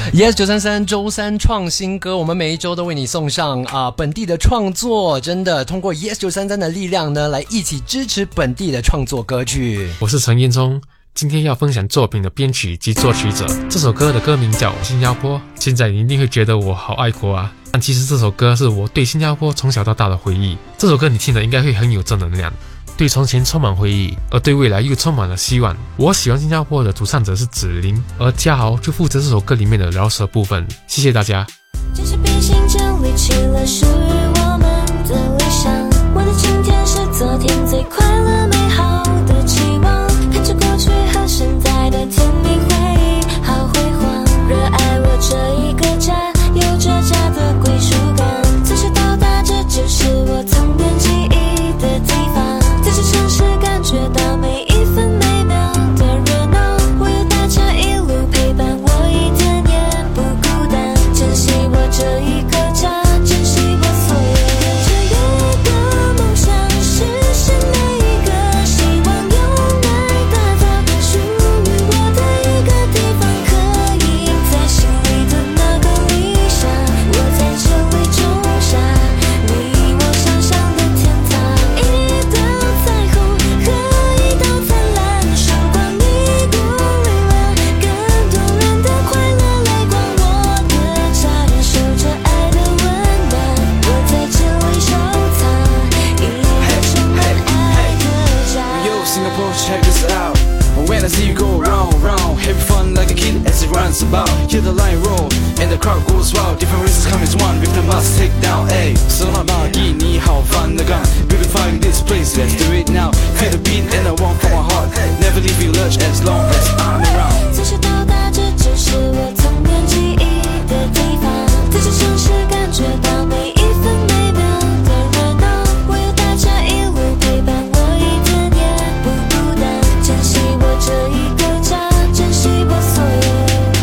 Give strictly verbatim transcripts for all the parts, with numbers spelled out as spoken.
Yes 九三三周三创新歌，我们每一周都为你送上啊、呃、本地的创作，真的通过 Yes 九三三的力量呢，来一起支持本地的创作歌曲。 我是陈彦聪，今天要分享作品的编曲及作曲者。这首歌的歌名叫《新加坡》，现在你一定会觉得我好爱国啊，但其实这首歌是我对新加坡从小到大的回忆。这首歌你听了应该会很有正能量，对从前充满回忆，而对未来又充满了希望。我喜欢新加坡的主唱者是子琳，而嘉豪就负责这首歌里面的饶舌部分。谢谢大家。 真是变形建立起了属于我们的理想，我的今天是昨天最快乐美好的期望，看着过去和现在的甜蜜回忆好辉煌，热爱我这一个家，有着家的归属感，从小到大这就是我童年记忆的地方，在这城市感觉到每一分每秒的热闹，我有大家一路陪伴我，一点也不孤单，珍惜我这一个家，珍惜我所有，这一个梦想实现每一个希望，用爱打造属于我的一个地方，刻印在心里的那个理想，我在这里种下你我想象的天堂，一道彩虹和一道灿烂曙光，一股力量，更多人的快乐来光，我的家人守着爱的温暖，我在这里收藏一个充满爱的家。 Yo, Singapore, check this out. When I see you go round, round, having fun like a kid as it runs about. Hear the lion roar, and the crowd goes wild. Different races come as one, with the must take down. Ayy, so my body, 你好烦的gun. Beautifying this place, let's do it now. Feel the beat and I want from my heart. Never leave you lurch as long as I'm around. 从小到大，这就是我童年记忆的地方，在这城市感觉到每一分每秒的热闹，我有大家一路陪伴我，一点也不孤单，珍惜我这一个家，珍惜我所有，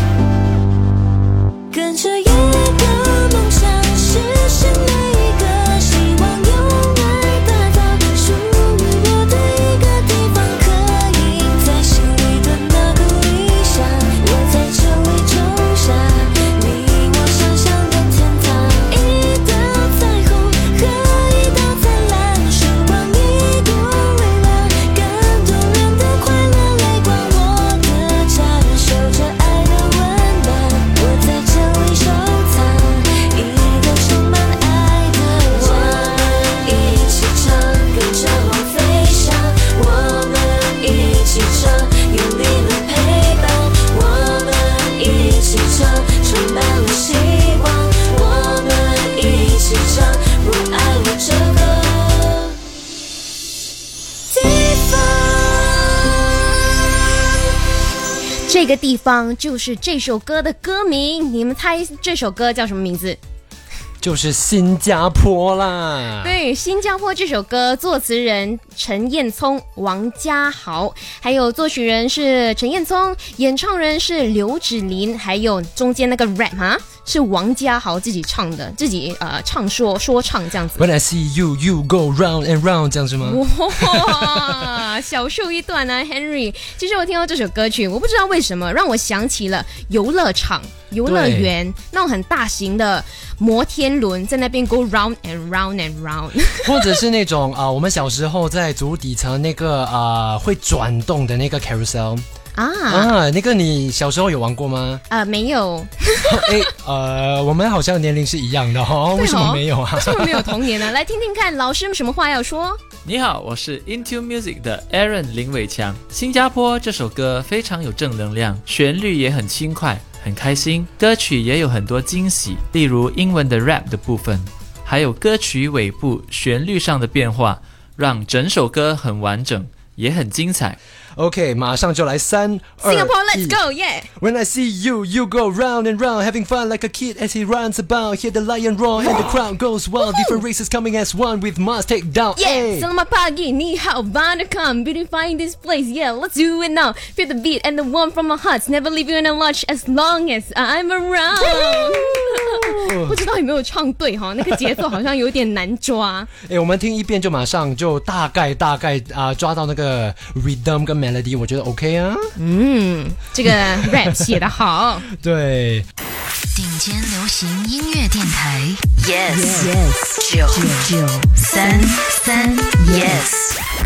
跟着一个梦想实现每一个希望，用爱打造属于我的一个地方，刻印在心里的那个理想，我在这里种下你我想象的天堂，一道彩虹和一道灿烂曙光，一股力量，更多人的快乐来光，我的家人守着爱的温暖，我在这里收藏一个充满爱的家。我们一起唱，跟着我飞翔，我们一起唱，有你们陪伴，我们一起唱，充满了希望，我们一起唱，我爱我这个地方。 这个地方就是这首歌的歌名，你们猜这首歌叫什么名字？ 就是新加坡啦。 对，新加坡这首歌，作词人陈彦聪、王嘉豪，还有作曲人是陈彦聪，演唱人是刘芷琳，还有中间那个 rap 哈是王嘉豪自己唱的，自己呃唱说说唱这样子。 When I see you, you go round and round， 这样是吗？ 哇，小秀一段啊 ，Henry。其实我听到这首歌曲，我不知道为什么让我想起了游乐场、游乐园那种很大型的摩天轮，在那边 go round and round and round， 或者是那种啊、呃，我们小时候在足底层那个啊、呃、会转动的那个 carousel。 啊啊，那个你小时候有玩过吗？ 呃，没有。 哎，呃，我们好像年龄是一样的哦，为什么没有啊？ 为什么没有童年呢？来听听看，老师有什么话要说？ 你好，我是 Into Music 的 Aaron 林伟强。新加坡这首歌非常有正能量，旋律也很轻快，很开心。歌曲也有很多惊喜，例如英文的 rap 的部分，还有歌曲尾部旋律上的变化，让整首歌很完整，也很精彩。 OK， 马上就来三二一 Singapore, let's go, yeah! When I see you, you go round and round, having fun like a kid as he runs about. Hear the lion roar and the crowd goes wild. Different races coming as one with must take down. Yeah, selamat pagi, ni hao, come beautifying this place. Yeah, let's do it now. Feel the beat and the warmth from our hearts. Never leave you in a lurch as long as I'm around. 不知道有没有唱对哈？那个节奏好像有点难抓。 哎，我们听一遍就马上就大概大概啊、呃、抓到那个 rhythm 跟 melody， 我觉得 OK 啊。 嗯，这个 rap 写得好。 对。 顶尖流行音乐电台 Yes Yes 九九三三 Yes。